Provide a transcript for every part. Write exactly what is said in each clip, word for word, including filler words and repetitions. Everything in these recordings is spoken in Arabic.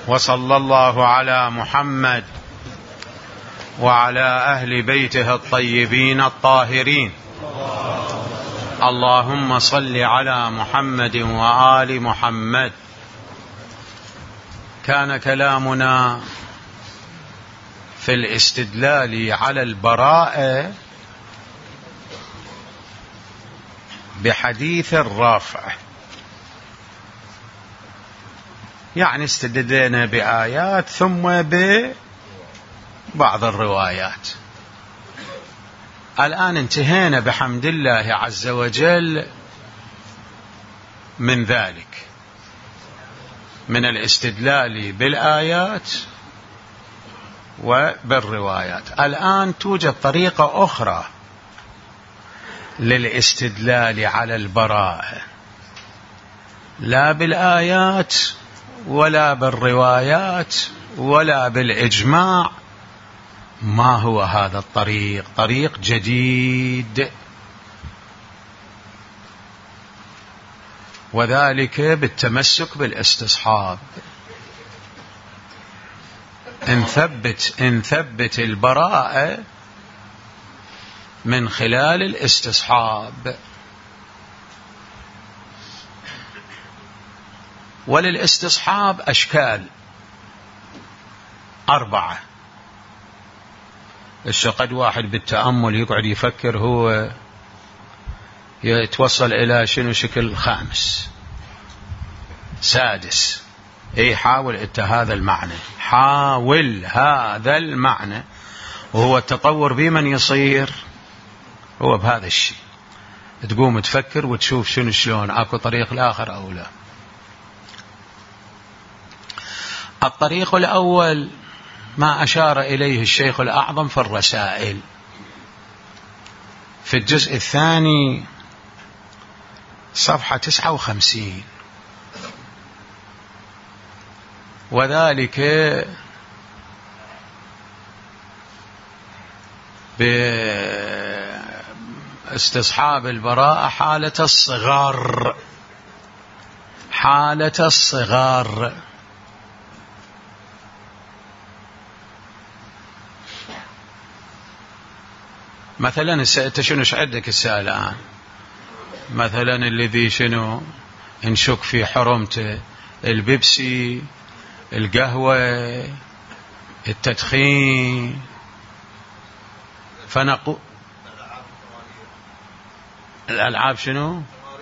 وصلى الله على محمد وعلى أهل بيته الطيبين الطاهرين. اللهم صل على محمد وآل محمد. كان كلامنا في الاستدلال على البراءة بحديث الرافع، يعني استدلنا بآيات ثم ببعض الروايات. الآن انتهينا بحمد الله عز وجل من ذلك، من الاستدلال بالآيات وبالروايات. الآن توجد طريقة أخرى للاستدلال على البراءة، لا بالآيات ولا بالروايات ولا بالإجماع. ما هو هذا الطريق؟ طريق جديد، وذلك بالتمسك بالاستصحاب. نثبت نثبت البراءة من خلال الاستصحاب. وللاستصحاب أشكال أربعة. قد واحد بالتأمل يقعد يفكر هو يتوصل إلى شنو شكل خامس سادس. اي حاول انت هذا المعنى، حاول هذا المعنى، وهو التطور بمن يصير هو بهذا الشيء. تقوم تفكر وتشوف شنو شلون اكو طريق الآخر او لا. الطريق الأول ما أشار إليه الشيخ الأعظم في الرسائل في الجزء الثاني صفحة تسعة وخمسين، وذلك باستصحاب البراءة حالة الصغار. حالة الصغار مثلا انت شنو عندك السؤال الآن؟ مثلا الذي شنو نشك في حرمته، البيبسي، القهوة، التدخين. فنقول الألعاب شنو؟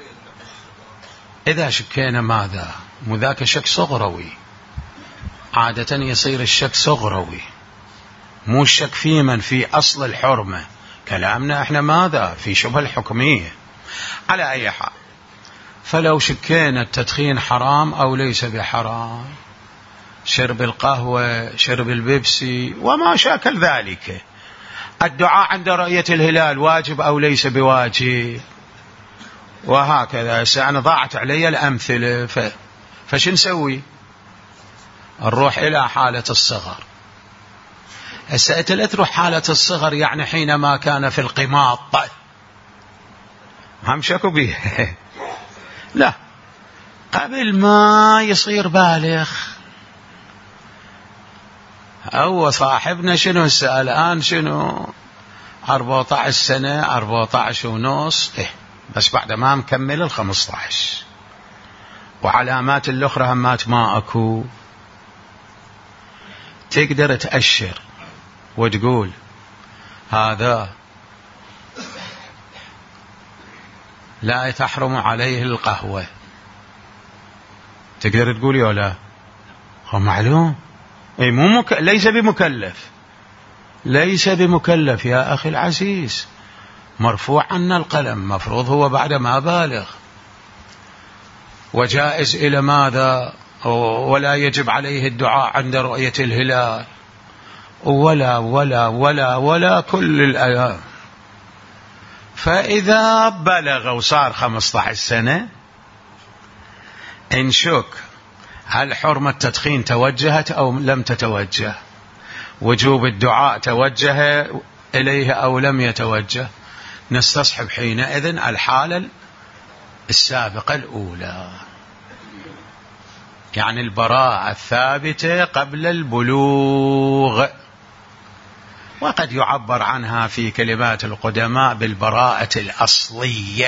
إذا شكينا ماذا؟ وذاك شك صغروي. عادة يصير الشك صغروي، مو الشك في من في أصل الحرمة. كلامنا احنا ماذا؟ في شبه الحكمية. على أي حال، فلو شكينا التدخين حرام أو ليس بحرام، شرب القهوة، شرب البيبسي وما شاكل ذلك، الدعاء عند رؤية الهلال واجب أو ليس بواجب، وهكذا. سأنا ضاعت علي الأمثلة، ف... فش نسوي؟ نروح إلى حالة الصغر. السائل تروح حالة الصغر يعني حينما كان في القماط، هم شكوا به لا، قبل ما يصير بالغ. أو صاحبنا شنو السؤال الآن؟ شنو أربعة عشر سنة، أربعة عشر ونص، إيه بس بعد ما مكمل الخمسة عشر، وعلامات الأخرى همات ما أكو. تقدر تأشر وتقول هذا لا تحرم عليه القهوة، تقدر تقول يا لا؟ هو معلوم، اي مو مك... ليس بمكلف، ليس بمكلف يا أخي العزيز، مرفوع عنا القلم، مفروض هو بعد ما بالغ، وجائز إلى ماذا؟ ولا يجب عليه الدعاء عند رؤية الهلال، ولا ولا ولا ولا كل الأيام. فإذا بلغ وصار خمسة عشر سنة انشك هل حرمة التدخين توجهت أو لم تتوجه، وجوب الدعاء توجه إليه أو لم يتوجه، نستصحب حينئذ الحالة السابقة الأولى. يعني البراءة الثابتة قبل البلوغ، وقد يعبر عنها في كلمات القدماء بالبراءة الأصلية،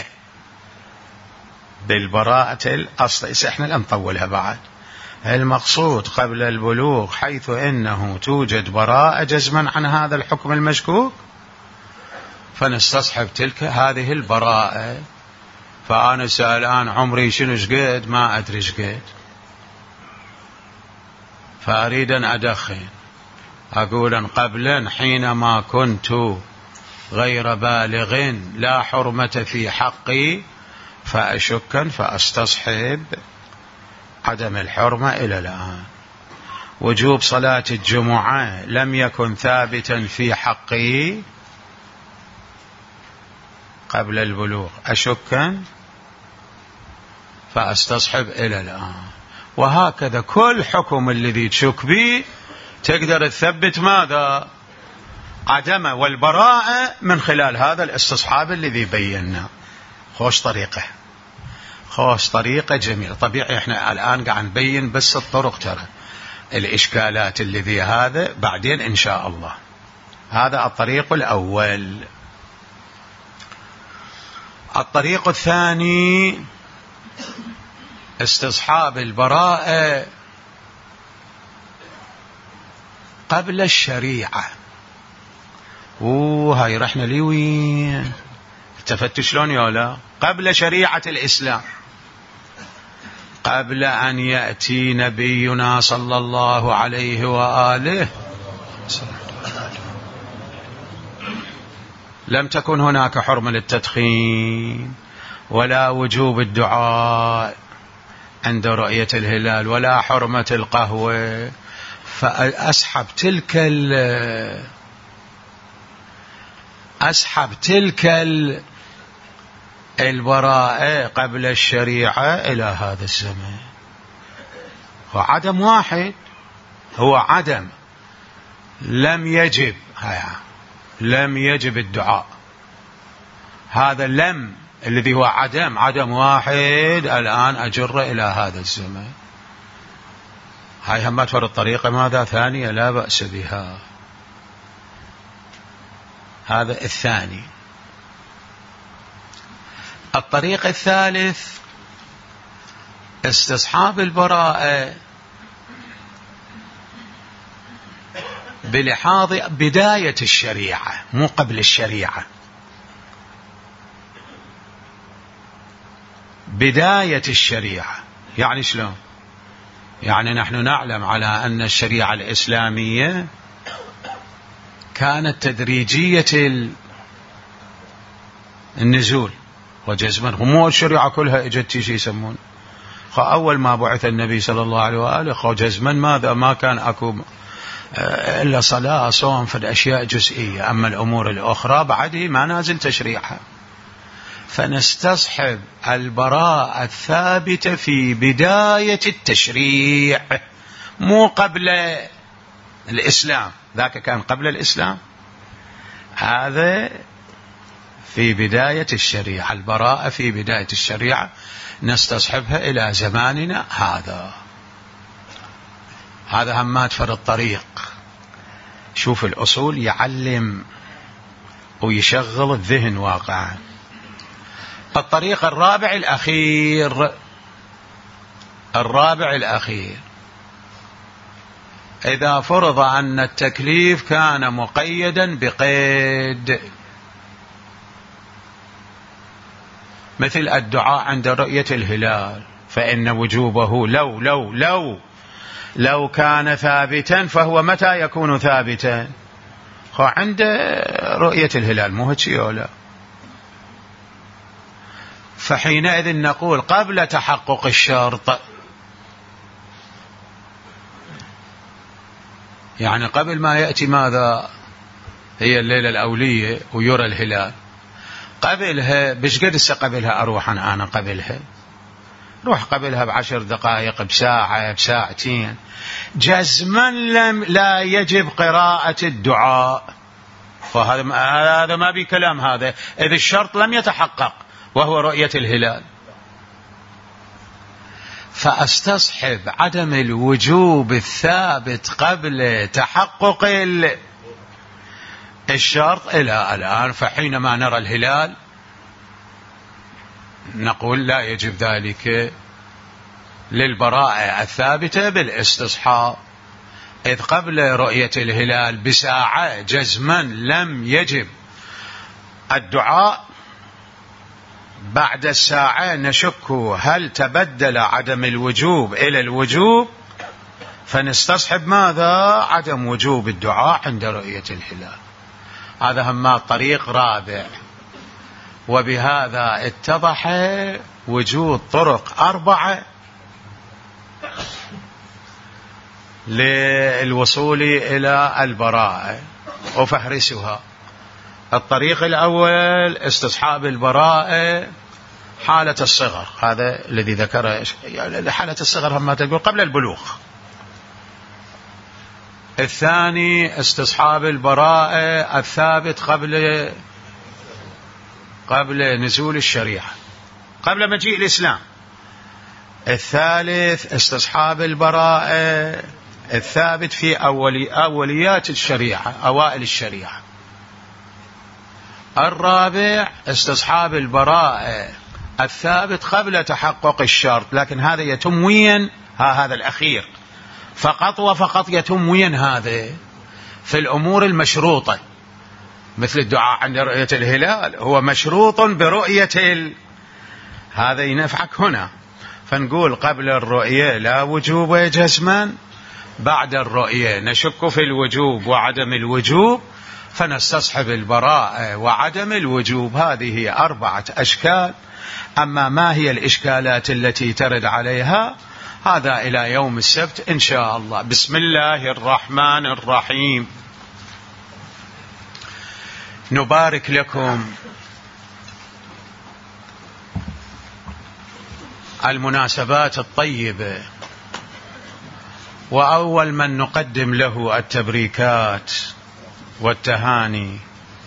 بالبراءة الأصلية. احنا لا نطولها بعد. المقصود قبل البلوغ حيث إنه توجد براءة جزما عن هذا الحكم المشكوك، فنستصحب تلك هذه البراءة. فأنا سألان عمري شنو شقد، ما أدري شقد، فأريد أن أدخن، أقول قبلا حينما كنت غير بالغ لا حرمة في حقي، فأشكا فأستصحب عدم الحرمة إلى الآن. وجوب صلاة الجمعة لم يكن ثابتا في حقي قبل البلوغ، أشكا فأستصحب إلى الآن. وهكذا كل حكم الذي تشك به تقدر تثبت ماذا؟ عدمه والبراءة من خلال هذا الاستصحاب الذي بينا. خوش طريقة، خوش طريقة جميلة. طبيعي احنا الآن قاعد نبين بس الطرق، ترى الإشكالات الذي هذا بعدين إن شاء الله. هذا الطريق الأول. الطريق الثاني استصحاب البراءة قبل الشريعة. وهاي رحنا لي وين؟ التفت شلون يولا؟ قبل شريعة الإسلام، قبل أن يأتي نبينا صلى الله عليه وآله لم تكن هناك حرمة للتدخين، ولا وجوب الدعاء عند رؤية الهلال، ولا حرمة القهوة. فأسحب تلك أسحب تلك البراءة قبل الشريعة إلى هذا الزمن. وعدم واحد هو عدم لم يجب هيا لم يجب الدعاء. هذا لم الذي هو عدم عدم واحد الآن أجر إلى هذا الزمن. هاي هم تفر الطريقة ماذا ثانية لا بأس بها. هذا الثاني. الطريق الثالث استصحاب البراءة بلحاظ بداية الشريعة، مو قبل الشريعة، بداية الشريعة. يعني شلون؟ يعني نحن نعلم على أن الشريعة الإسلامية كانت تدريجية النزول وجزما، مو الشريعة كلها اجت شيء يسمون أول ما بعث النبي صلى الله عليه وآله خو جزما ماذا ما كان أكو إلا صلاة صوم في الأشياء جزئية، أما الأمور الأخرى بعده ما نازل تشريعها. فنستصحب البراءة الثابتة في بداية التشريع، مو قبل الإسلام، ذاك كان قبل الإسلام، هذا في بداية الشريعة. البراءة في بداية الشريعة نستصحبها إلى زماننا هذا. هذا همات فر الطريق. شوف الأصول يعلم ويشغل الذهن واقعا. الطريق الرابع الأخير، الرابع الأخير إذا فرض أن التكليف كان مقيدا بقيد، مثل الدعاء عند رؤية الهلال، فإن وجوبه لو لو لو لو كان ثابتا فهو متى يكون ثابتا؟ عند رؤية الهلال، مو هيك ولا؟ فحينئذ نقول قبل تحقق الشرط، يعني قبل ما يأتي ماذا هي الليلة الأولية ويرى الهلال، قبلها بش قد قبلها أروح أنا قبلها روح قبلها بعشر دقائق، بساعة، بساعتين، جزما لم لا يجب قراءة الدعاء. فهذا هذا ما بي كلام، هذا إذ الشرط لم يتحقق وهو رؤية الهلال. فأستصحب عدم الوجوب الثابت قبل تحقق الشرط إلى الآن. فحينما نرى الهلال نقول لا يجب ذلك للبراءة الثابتة بالاستصحاب، إذ قبل رؤية الهلال بساعة جزما لم يجب الدعاء، بعد الساعة نشك هل تبدل عدم الوجوب إلى الوجوب، فنستصحب ماذا؟ عدم وجوب الدعاء عند رؤية الهلال. هذا هم طريق رابع. وبهذا اتضح وجود طرق أربعة للوصول إلى البراءة وفهرسها. الطريق الأول استصحاب البراءة حالة الصغر، هذا الذي ذكره يعني حالة الصغر هم تقول قبل البلوغ. الثاني استصحاب البراءة الثابت قبل قبل نزول الشريعة، قبل مجيء الإسلام. الثالث استصحاب البراءة الثابت في أولي أوليات الشريعة، أوائل الشريعة. الرابع استصحاب البراءة الثابت قبل تحقق الشرط، لكن هذا يتم وين؟ ها هذا الأخير فقط وفقط يتم وين؟ هذا في الأمور المشروطة، مثل الدعاء عند رؤية الهلال هو مشروط برؤية ال... هذا ينفعك هنا. فنقول قبل الرؤية لا وجوب جزما، بعد الرؤية نشك في الوجوب وعدم الوجوب، فنستصحب البراءة وعدم الوجوب. هذه أربعة أشكال. أما ما هي الإشكالات التي ترد عليها هذا إلى يوم السبت إن شاء الله. بسم الله الرحمن الرحيم. نبارك لكم المناسبات الطيبة، وأول من نقدم له التبريكات والتهاني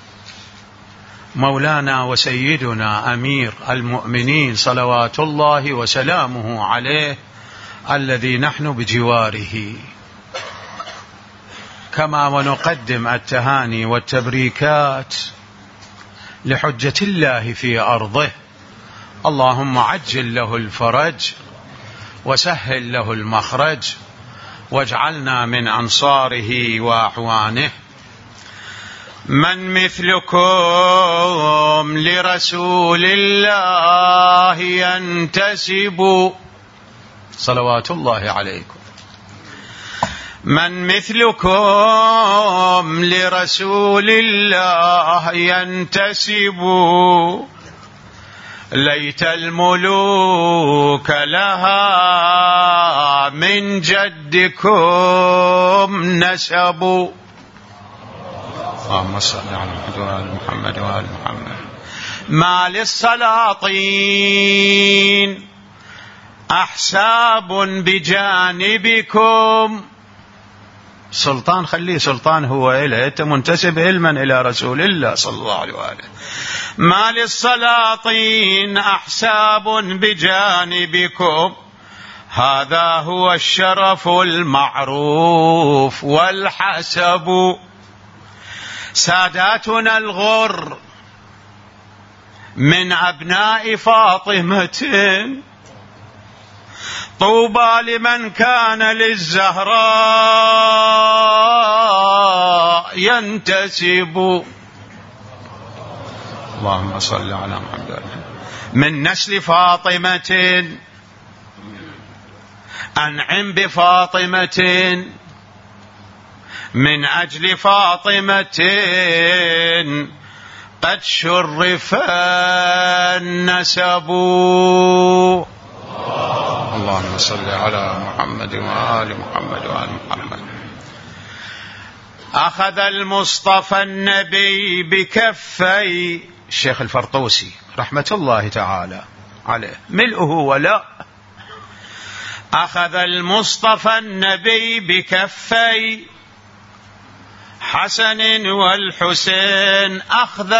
مولانا وسيدنا أمير المؤمنين صلوات الله وسلامه عليه الذي نحن بجواره، كما ونقدم التهاني والتبريكات لحجة الله في أرضه. اللهم عجل له الفرج وسهل له المخرج، واجعلنا من أنصاره وأعوانه. من مثلكم لرسول الله ينتسب، صلوات الله عليكم. من مثلكم لرسول الله ينتسب، ليت الملوك لها من جدكم نسب. اللهم صل على محمد وآل محمد وآل محمد. ما للسلاطين أحساب بجانبكم، سلطان خليه سلطان هو إله، أنت منتسب علما إلى رسول الله صلى الله عليه وآله. ما للسلاطين أحساب بجانبكم، هذا هو الشرف المعروف والحسب. ساداتنا الغر من أبناء فاطمة، طوبى لمن كان للزهراء ينتسب. اللهم صل على محمد. من نسل فاطمة أنعم بفاطمة، من أجل فاطمة قد شرف النسب. اللهم صل على محمد وآل محمد وآل محمد. أخذ المصطفى النبي بكفي، الشيخ الفرطوسي رحمة الله تعالى عليه ملؤه ولا. أخذ المصطفى النبي بكفي حسن والحسين أخذ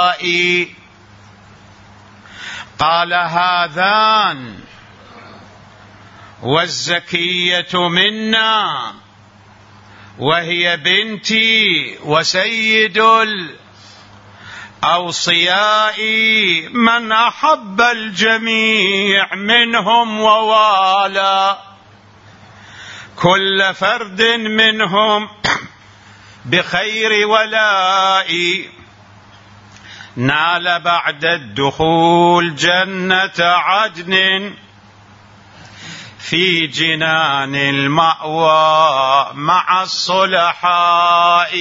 اصطفائي، قال هذان والزكية منا، وهي بنتي وسيد الأوصياء، من أحب الجميع منهم ووالى كل فرد منهم بخير ولائي، نال بعد الدخول جنة عدن في جنان المأوى مع الصلحاء.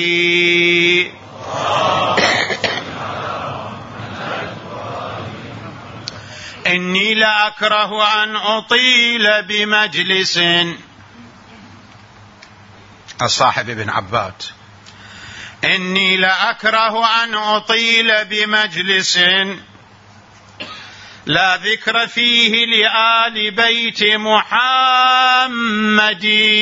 إني لأكره أن أطيل بمجلس، الصاحب ابن عباد، إني لأكره أن أطيل بمجلس لا ذكر فيه لآل بيت محمد.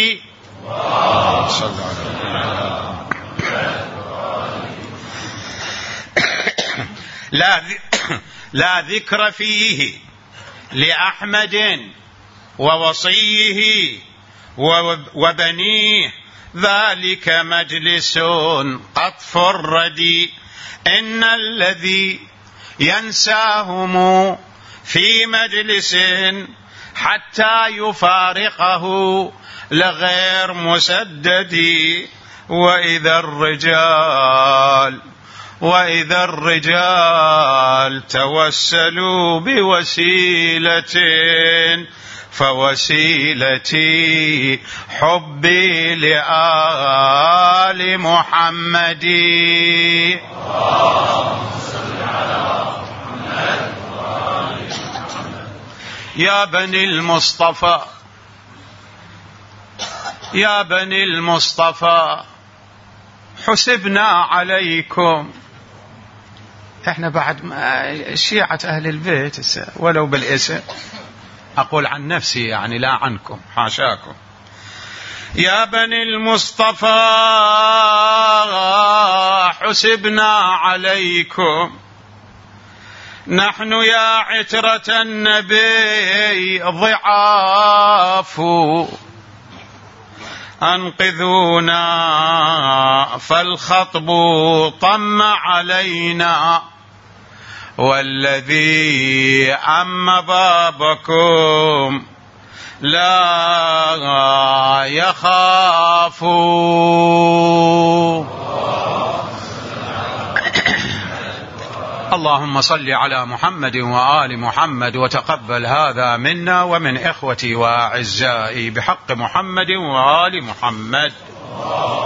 لا لا ذكر فيه لأحمد ووصيه وبنيه، ذلك مجلس قد فرد. إن الذي ينساهم في مجلس حتى يفارقه لغير مسدد. وإذا الرجال وإذا الرجال توسلوا بوسيلة فوسيلتي حبي لآل محمد. يا بني المصطفى يا بني المصطفى حسبنا عليكم. احنا بعد شيعة أهل البيت ولو بالاسم، أقول عن نفسي يعني لا عنكم، حاشاكم. يا بني المصطفى حسبنا عليكم، نحن يا عترة النبي ضعاف، أنقذونا فالخطب طم علينا، والذي أم بابكم لا يخاف. اللهم صل على محمد وآل محمد، وتقبل هذا منا ومن إخوتي وأعزائي بحق محمد وآل محمد.